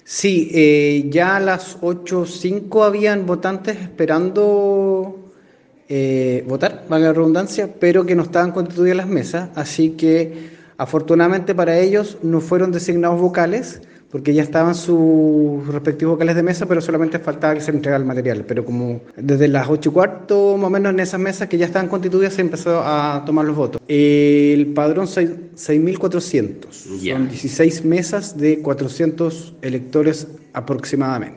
Sí, ya a las 8:05 habían votantes esperando votar, valga la redundancia, pero que no estaban constituidas las mesas, así que afortunadamente para ellos no fueron designados vocales, porque ya estaban sus respectivos vocales de mesa, pero solamente faltaba que se les entregara el material. Pero como desde las 8:15, más o menos en esas mesas que ya estaban constituidas, se empezó a tomar los votos. El padrón 6.400, son Ya. 16 mesas de 400 electores aproximadamente.